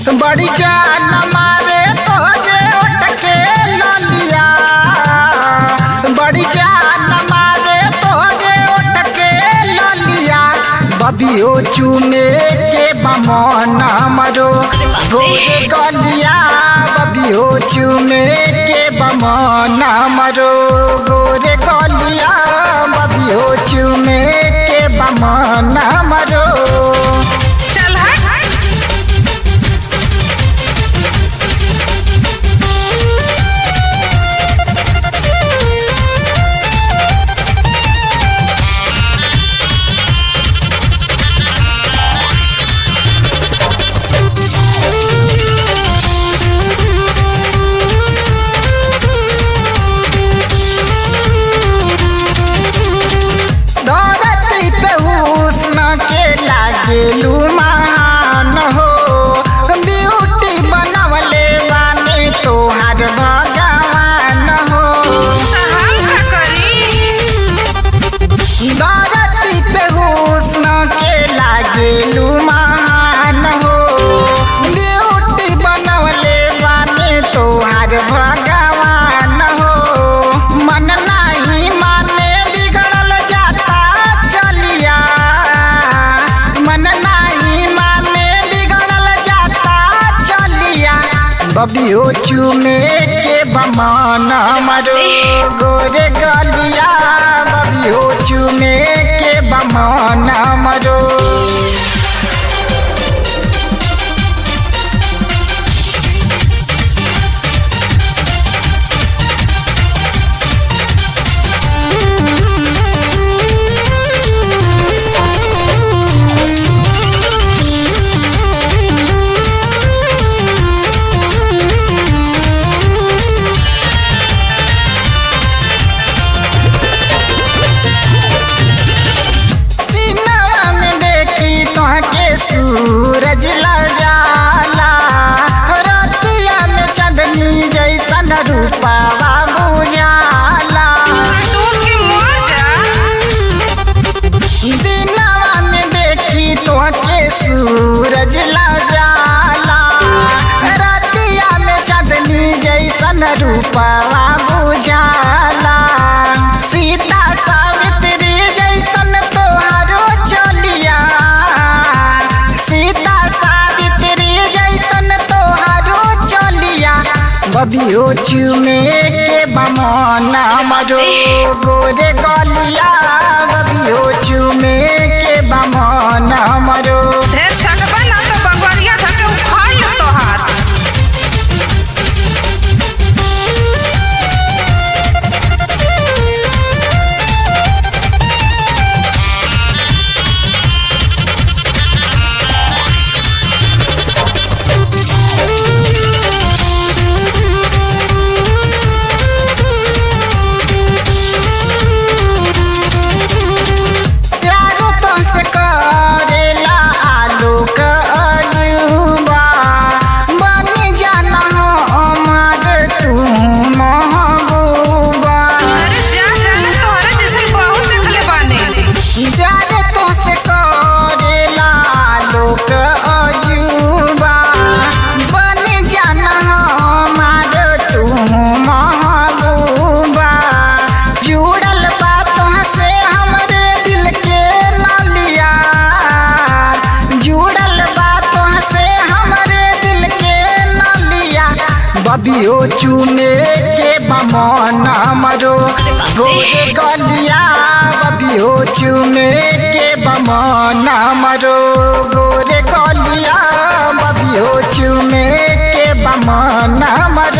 बड़ी जान मारे तोरे उठके ललिया, बड़ी जान मारे तोरे उठके ललिया। बबियो चूमे के बमन मरो गोरे गलिया, बबियो चूमे के बमन मरो गोरे गलिया, बबियो चूमे के बमन मरो। बबियो चूमे के बमन मरो गोरे गलिया, बबियो चूमे के बमन मरो। सूरज ला जाला रतिया में चांदनी जैसन रूपावा बुझाला, दिनवा में देखी तोहके सूरज ला जाला रतिया में चांदनी जैसन रूपावा बुझाला। सीता सावित्री जैसन तोहारो चलिया, बबियो चूमे के बमन मरो गोरे गलिया, बबियो चूमे के बमन मरो। बबियो चूमे के बमन मरो गोरे गलिया, बबियो चूमे के बमन मरो गोरे गलिया, बबियो चूमे के बमन मरो।